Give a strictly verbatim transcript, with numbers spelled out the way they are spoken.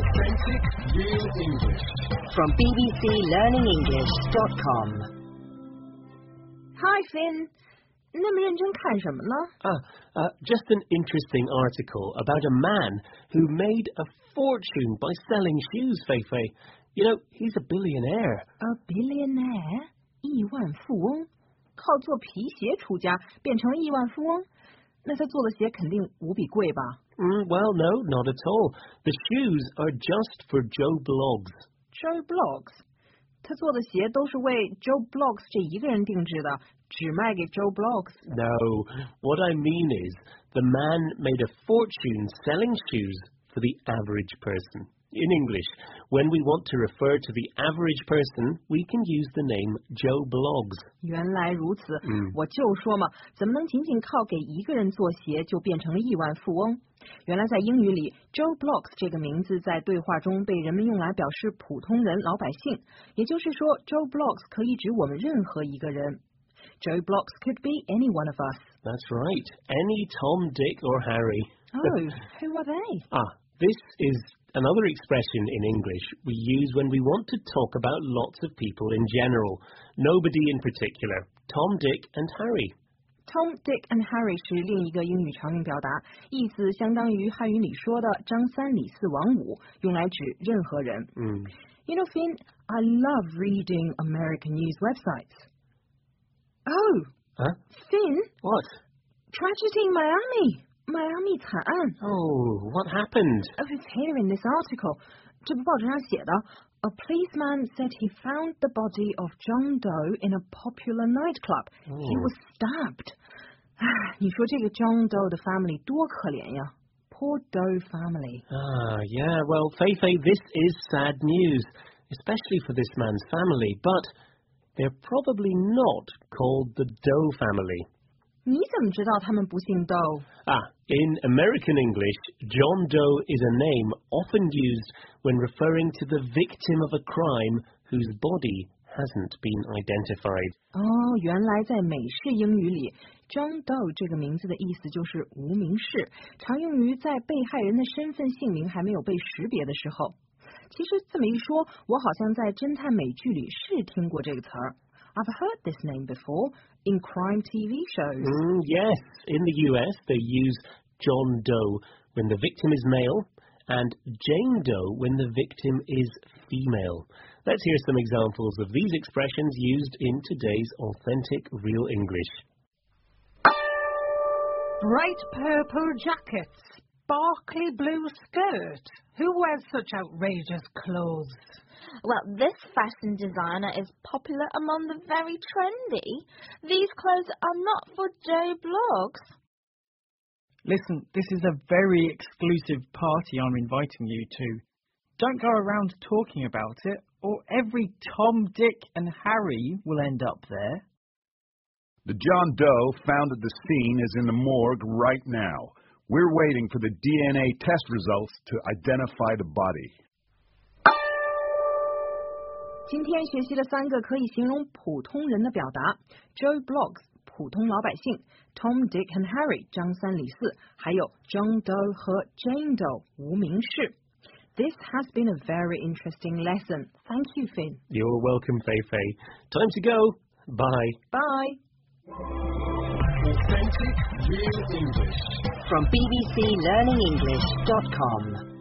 Authentic Real English. From b b c learning english dot com. Hi, Finn. 那么认真看什么呢？ Ah, uh, just an interesting article about a man who made a fortune by selling shoes, Feifei. You know, he's a billionaire. A billionaire? 亿万富翁？靠做皮鞋出家变成了亿万富翁？那他做的鞋肯定无比贵吧？ Mm, well, no, not at all. The shoes are just for Joe Bloggs. Joe Bloggs? 他做的鞋都是为 Joe Bloggs 这一个人定制的，只卖给 Joe Bloggs? No, what I mean is the man made a fortune selling shoes for the average person. In English, when we want to refer to the average person, we can use the name Joe Bloggs. 原来如此， 嗯我就说嘛，怎么能仅仅靠给一个人做鞋就变成了亿万富翁？原来在英语里 ，Joe Bloggs 这个名字在对话中被人们用来表示普通人、老百姓，也就是说 ，Joe Bloggs 可以指我们任何一个人。Joe Bloggs could be any one of us. That's right, any Tom, Dick or Harry. Oh, who are they? Ah, this is another expression in English we use when we want to talk about lots of people in general. Nobody in particular. Tom, Dick and Harry. Tom, Dick and Harry 是另一个英语常用表达，意思相当于汉语里说的张三李四王五，用来指任何人。 Mm. You know, Finn, I love reading American news websites. Oh, Huh? Finn, What? tragedy in Miami. Miami 惨案。 Oh, what happened? Oh, it's here in this article. 这部报纸上写的 A policeman said he found the body of John Doe in a popular nightclub. He was stabbed. 唉，你说这个 John Doe 的 family 多可怜呀 Poor Doe family. Ah, yeah, well, Feifei, this is sad news, especially for this man's family, but they're probably not called the Doe family. 你怎么知道他们不姓 Doe? Ah, in American English, John Doe is a name often used when referring to the victim of a crime whose body hasn't been identified. 哦，原来在美式英语里 John Doe 这个名字的意思就是无名氏，常用于在被害人的身份姓名还没有被识别的时候。其实这么一说，我好像在侦探美剧里是听过这个词儿。I've heard this name before in crime T V shows. Mm, yes, in the U S they use John Doe when the victim is male and Jane Doe when the victim is female. Let's hear some examples of these expressions used in today's authentic real English. Bright purple jacket, sparkly blue skirt. Who wears such outrageous clothes? Well, this fashion designer is popular among the very trendy. These clothes are not for Joe Bloggs. Listen, this is a very exclusive party I'm inviting you to. Don't go around talking about it, or every Tom, Dick and Harry will end up there. The John Doe found at the scene is in the morgue right now. We're waiting for the D N A test results to identify the body. 今天学习了三个可以形容普通人的表达 Joe Bloggs 普通老百姓 Tom, Dick and Harry 张三李四还有 John Doe 和 Jane Doe 无名氏 This has been a very interesting lesson. Thank you, Finn. You're welcome, Feifei. Time to go. Bye. Bye. Authentic Real English. From b b c learning english dot com.